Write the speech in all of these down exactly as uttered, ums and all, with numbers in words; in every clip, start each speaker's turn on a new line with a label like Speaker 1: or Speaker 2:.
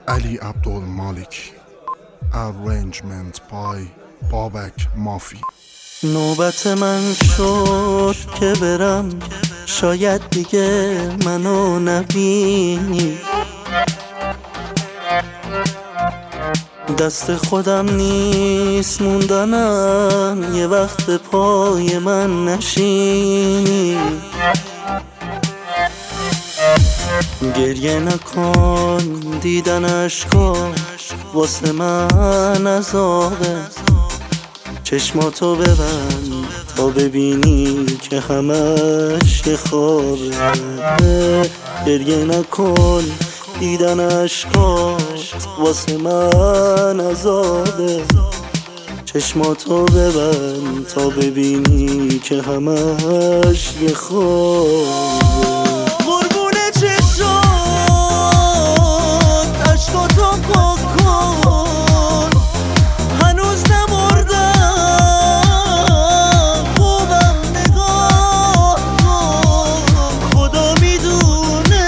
Speaker 1: Ali Abdulmalik. Arrangement by Babak Mafi.
Speaker 2: نوبت من شد که برم، شاید دیگه منو نبینی. دست خودم نیست موندنم، یه وقت پای من نشینی. گریه نکن، دیدن اشکا واسه من عذابه. چشماتو ببند تا ببینی که همش یه خوابه. گریه نکن، دیدن اشکات واسه من عذابه. چشماتو ببند تا ببینی که همش یه خوابه. قربون چشات اشکاتو پاک کن، هنوز نمردم، خوبم نگاه کن. خدا میدونه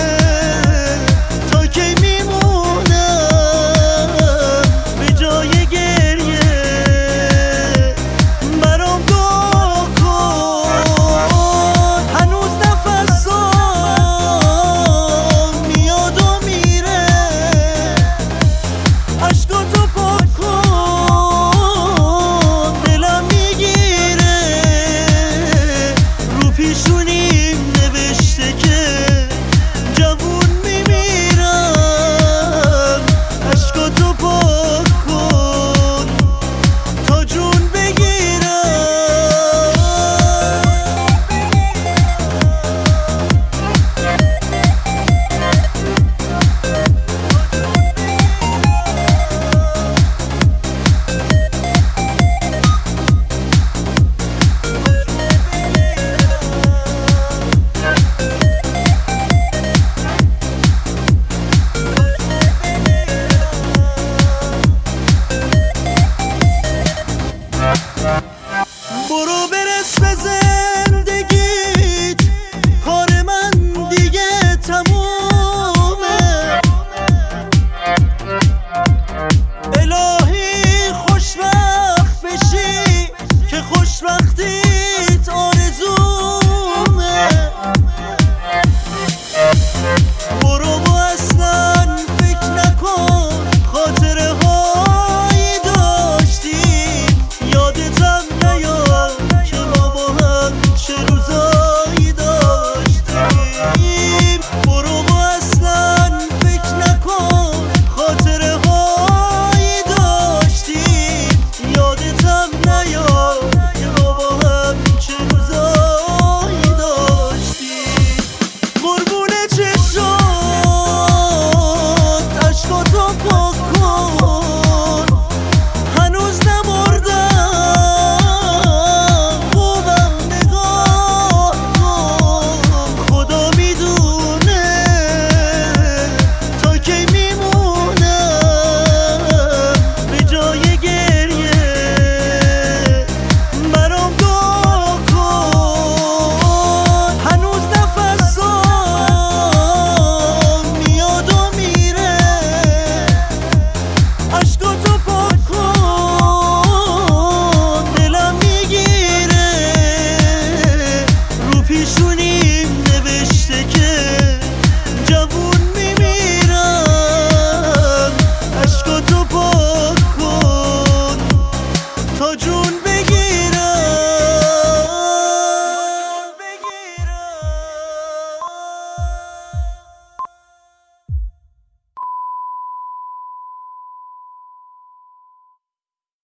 Speaker 2: تا کی میمونم به جای گریه، برام دعا کن. هنوز نفسام میاد و میره، اشکاتو پاک کن، دلم میگیره. رو پیشونیم نوشته که جوون میمیرم. اشکاتو پاک کن تا جون بگیرم. برو برس به زندگیت، کار من دیگه تمومه. الهی خوشبخت بشی که خوشبختیت آرزومه. برو و اصلا فکر نکن، خاطره هایی داشتیم، یادتم نیاد که ما با هم چه روزایی داشتیم. برو و اصلا فکر نکن، خاطره هایی داشتیم، یادتم نیاد که ما با هم چه روزایی داشتیم. قربون چشات اشکاتو پاک کن، هنوز نمردم، خوبم نگاه کن. خدا میدونه تا کی میمونم به جای گریه، برام دعا کن. هنوز نفسام میاد و میره، اشکاتو پاک کن، دلم میگیره. رو پیشونیم نوشته که جوون میمیرم. اشکاتو پاک کن تا جون